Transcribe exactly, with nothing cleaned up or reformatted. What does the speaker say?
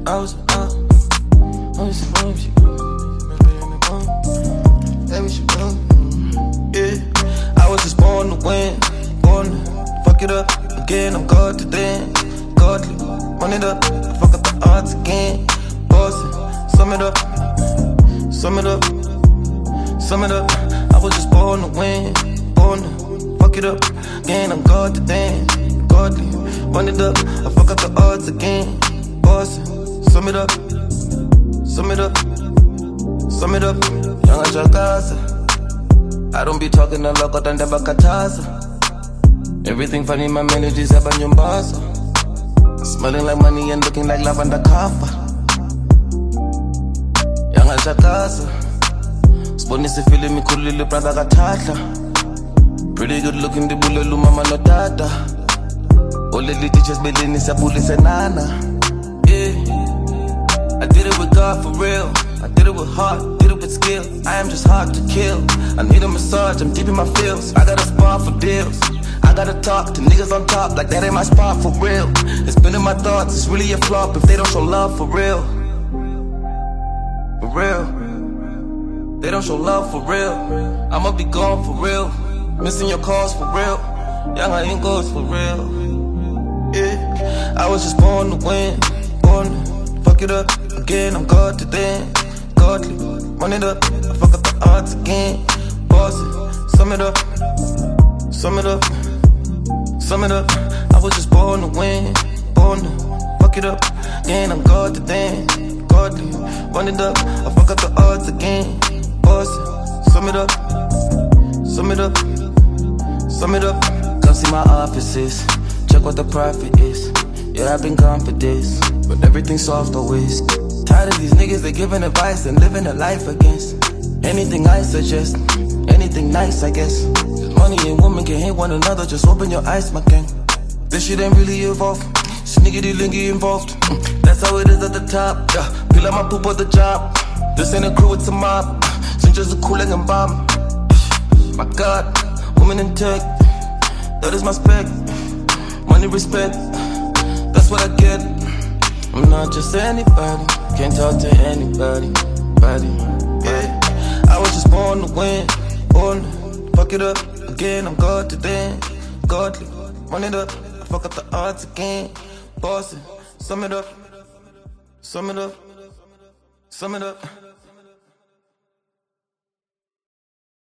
I was out. Oh, she won't, she baby, she won't. Yeah, I was just born to win. Born to fuck it up again. I'm God to then. Godly, run it up. Fuck up the odds again. Bossy, sum it up. Sum it up. Sum it up. I was just born to win. Born to fuck it up again. I'm God to then. Godly, run it up. I fuck up the odds again. Bossy, sum it up. Sum it up. Sum it up. Young Jagaza. I don't be talking a lot, but I'm never kataza. Everything funny, my melodies have a nyumbaza. Smelling like money and looking like lavender kafa. Young Jagaza. Spoonie feeling me cool little brother katahla. Pretty good looking, the bullet mama no dada. All the little just building is a bullet nana. Yeah, I did it with God for real. I did it with heart, did it with skill. I am just hard to kill. I need a massage, I'm deep in my feels. I got a spot for deals. I gotta talk to niggas on top like that ain't my spot for real. It's been in my thoughts, it's really a flop if they don't show love for real. For real. They don't show love for real. I'ma be gone for real. Missing your calls for real. Young I ain't goes for real. Yeah, I was just born to win. Born to fuck it up again. I'm God to then. Godly, run it up. I fuck up the odds again. Bossy, sum it up. Sum it up. Sum it up. I was just born to win. Born to fuck it up again. I'm God to then. Godly, run it up. I fuck up the odds again. Bossy, sum it up. Sum it up. Sum it up. Come see my offices. Check what the profit is. Yeah, I've been gone for this, but everything's soft always. Tired of these niggas, they giving advice and living a life against anything I suggest. Anything nice, I guess. Cause money and women can hate one another, just open your eyes, my gang. This shit ain't really evolved. Sniggity lingy involved. Mm, that's how it is at the top. Yeah, feel like my poop at the job. This ain't a crew, it's a mob. Since just a cooling and bomb. My God, woman in tech. That is my spec. Money, respect. That's what I get. I'm not just anybody. Can't talk to anybody. Body, yeah. I was just born to win. Born to fuck it up again. I'm God to then. Godly, run it up. I fuck up the odds again. Bossy, sum it up. Sum it up. Sum it up.